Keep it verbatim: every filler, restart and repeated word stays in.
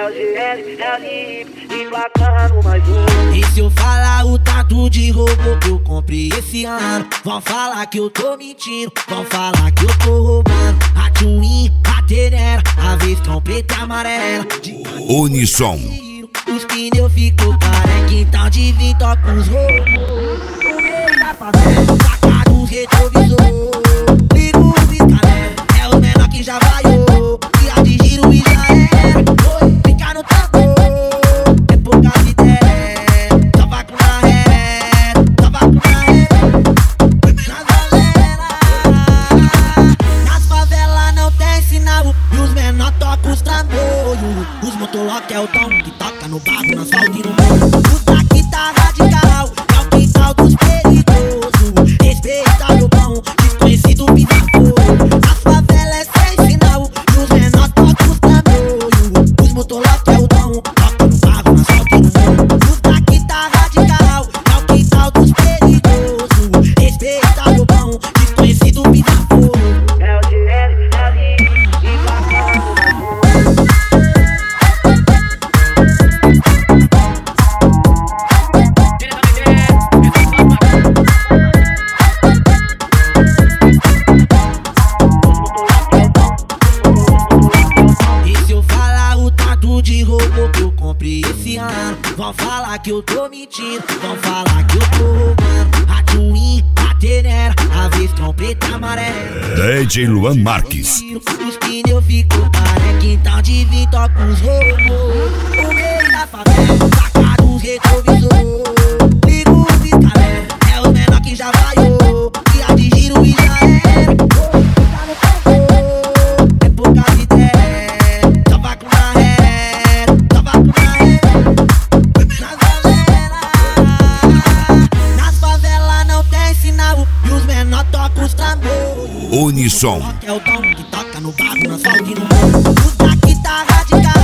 É o G S, é o Lipe, emplacando mais um. E se eu falar o tanto de roubo que eu comprei esse ano, vão falar que eu tô mentindo, vão falar que eu tô roubando. A Twin, a Tenera, a Vescão preta e amarela. Unissom. Os pneus ficou careca, então de vir toca os roubos. No meio da favela, saca dos retrovisor. Ligo o pisca-alerta, é o menor que já vaiou. Guia de giro e já era. Oi, fica no tambor, é poucas ideias. Tabaco na ré, tabaco na ré. Na galera, nas favelas não tem sinal e os menor tocam os tambores. Os motolock é o tom que toca no barro, no asfalto e no morro. Os daqui tá radical, é o quintal dos perigosos. Respeita meu pão, desconhecido pisa fogo. Nas favelas é sem sinal e os menor tocam os tambores. Os motolock é o tom, toca no barro, no asfalto e no morro. Os daqui tá radical, é o quintal dos perigosos. Respeita meu pão, desconhecido pisa fogo. É o G S, é o Lipe, emplacando mais um. De roubo que eu comprei esse ano, vão falar que eu tô mentindo, vão falar que eu tô roubando. A Twin, a Tenera, a Vescão preta e amarela. D J Luan Marques. Os pneus ficou careca, então de vir toca os roubos. No meio da favela, saca dos retrovisor. Ligo o pisca-alerta, é o menor que já vaiou. Guia de giro e já era. Fica no tambor, é poucas ideias. Tabaco na ré. Unissom. É o tom que toca no barro, no asfalto e no morro. Os daqui tá radical.